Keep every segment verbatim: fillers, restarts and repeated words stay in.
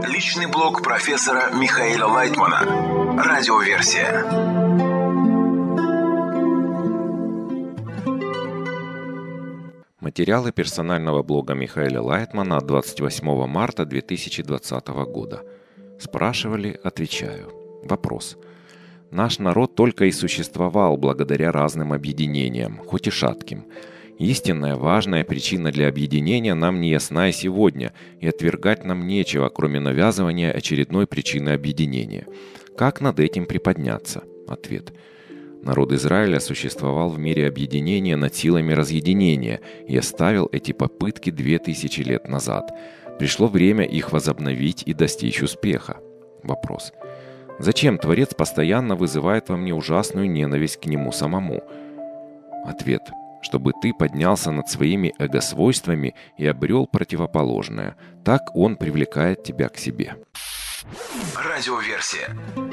Личный блог профессора Михаила Лайтмана. Радиоверсия. Материалы персонального блога Михаила Лайтмана от двадцать восьмого марта две тысячи двадцатого года. Спрашивали, отвечаю. Вопрос. Наш народ только и существовал благодаря разным объединениям, хоть и шатким. Истинная важная причина для объединения нам не ясна и сегодня, и отвергать нам нечего, кроме навязывания очередной причины объединения. Как над этим приподняться? Ответ. Народ Израиля существовал в мире объединения над силами разъединения и оставил эти попытки две тысячи лет назад. Пришло время их возобновить и достичь успеха. Вопрос. Зачем Творец постоянно вызывает во мне ужасную ненависть к Нему самому? Ответ. Чтобы ты поднялся над своими эго-свойствами и обрел противоположное. Так Он привлекает тебя к себе. Радиоверсия.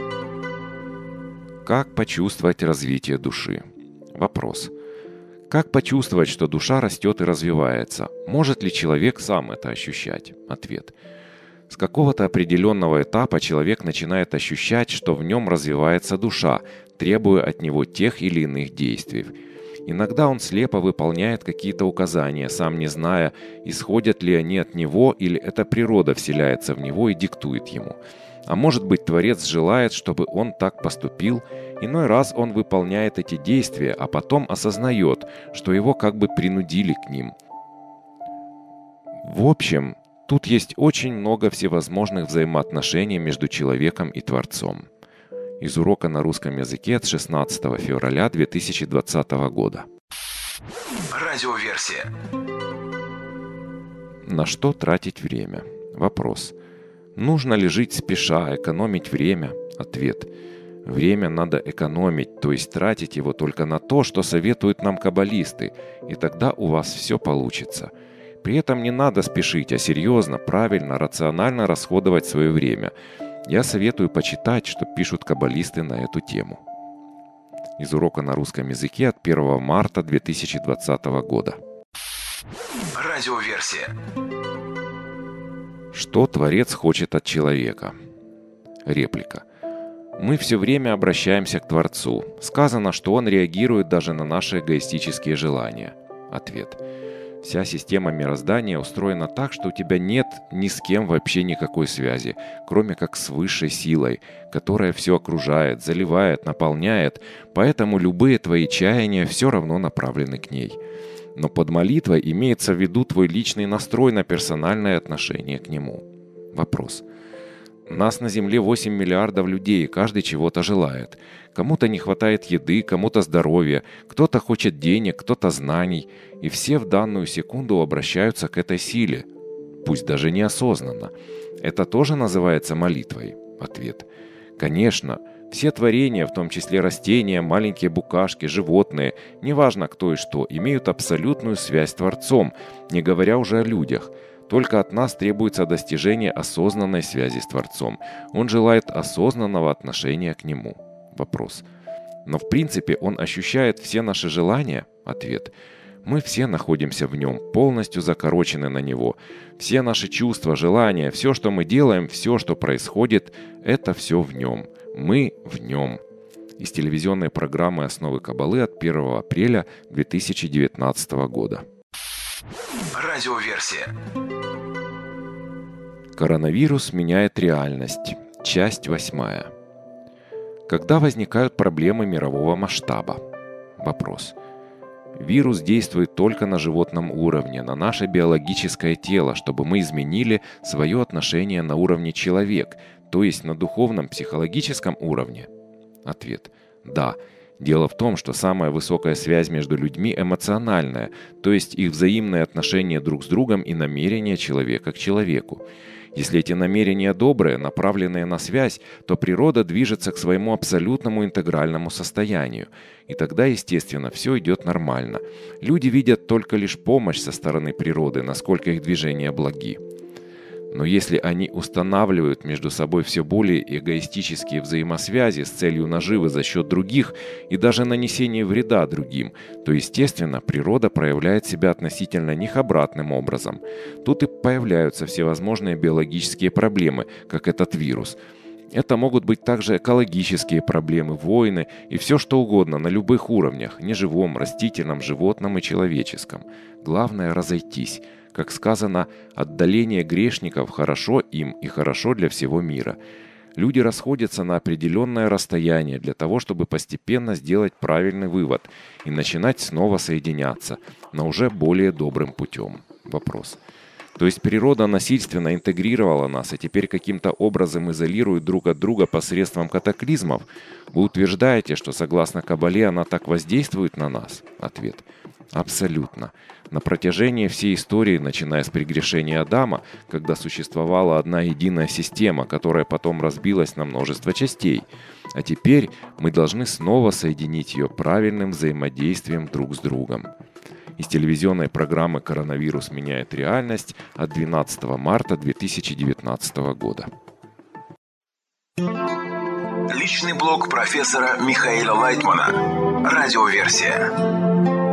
Как почувствовать развитие души? Вопрос. Как почувствовать, что душа растет и развивается? Может ли человек сам это ощущать? Ответ. С какого-то определенного этапа человек начинает ощущать, что в нем развивается душа, требуя от него тех или иных действий. Иногда он слепо выполняет какие-то указания, сам не зная, исходят ли они от него или эта природа вселяется в него и диктует ему. А может быть, Творец желает, чтобы он так поступил, иной раз он выполняет эти действия, а потом осознает, что его как бы принудили к ним. В общем, тут есть очень много всевозможных взаимоотношений между человеком и Творцом. Из урока на русском языке от шестнадцатого февраля две тысячи двадцатого года. Радиоверсия. На что тратить время? Вопрос. Нужно ли жить спеша, экономить время? Ответ. Время надо экономить, то есть тратить его только на то, что советуют нам каббалисты, и тогда у вас все получится. При этом не надо спешить, а серьезно, правильно, рационально расходовать свое время. Я советую почитать, что пишут каббалисты на эту тему. Из урока на русском языке от первого марта две тысячи двадцатого года. Радиоверсия. Что Творец хочет от человека? Реплика. Мы все время обращаемся к Творцу. Сказано, что Он реагирует даже на наши эгоистические желания. Ответ. Вся система мироздания устроена так, что у тебя нет ни с кем вообще никакой связи, кроме как с высшей силой, которая все окружает, заливает, наполняет, поэтому любые твои чаяния все равно направлены к ней. Но под молитвой имеется в виду твой личный настрой на персональное отношение к Нему. Вопрос. Нас на Земле восемь миллиардов людей, и каждый чего-то желает. Кому-то не хватает еды, кому-то здоровья, кто-то хочет денег, кто-то знаний. И все в данную секунду обращаются к этой силе, пусть даже неосознанно. Это тоже называется молитвой? Ответ. Конечно, все творения, в том числе растения, маленькие букашки, животные, неважно кто и что, имеют абсолютную связь с Творцом, не говоря уже о людях. Только от нас требуется достижение осознанной связи с Творцом. Он желает осознанного отношения к Нему. Вопрос. Но в принципе Он ощущает все наши желания? Ответ. Мы все находимся в Нем, полностью закорочены на Него. Все наши чувства, желания, все, что мы делаем, все, что происходит, это все в Нем. Мы в Нем. Из телевизионной программы «Основы Каббалы» от первого апреля две тысячи девятнадцатого года. Радиоверсия. Коронавирус меняет реальность. Часть восьмая. Когда возникают проблемы мирового масштаба? Вопрос. Вирус действует только на животном уровне, на наше биологическое тело, чтобы мы изменили свое отношение на уровне человек, то есть на духовном, психологическом уровне. Ответ. Да. Дело в том, что самая высокая связь между людьми эмоциональная, то есть их взаимные отношения друг с другом и намерения человека к человеку. Если эти намерения добрые, направленные на связь, то природа движется к своему абсолютному интегральному состоянию. И тогда, естественно, все идет нормально. Люди видят только лишь помощь со стороны природы, насколько их движения благи. Но если они устанавливают между собой все более эгоистические взаимосвязи с целью наживы за счет других и даже нанесения вреда другим, то, естественно, природа проявляет себя относительно них обратным образом. Тут и появляются всевозможные биологические проблемы, как этот вирус. Это могут быть также экологические проблемы, войны и все что угодно на любых уровнях – неживом, растительном, животном и человеческом. Главное – разойтись. Как сказано, отдаление грешников хорошо им и хорошо для всего мира. Люди расходятся на определенное расстояние для того, чтобы постепенно сделать правильный вывод и начинать снова соединяться, но уже более добрым путем. Вопрос. То есть природа насильственно интегрировала нас и теперь каким-то образом изолирует друг от друга посредством катаклизмов? Вы утверждаете, что согласно Кабале она так воздействует на нас? Ответ. Абсолютно. На протяжении всей истории, начиная с прегрешения Адама, когда существовала одна единая система, которая потом разбилась на множество частей, а теперь мы должны снова соединить ее правильным взаимодействием друг с другом. Из телевизионной программы «Коронавирус меняет реальность» от двенадцатого марта две тысячи девятнадцатого года. Личный блог профессора Михаила Лайтмана. Радиоверсия.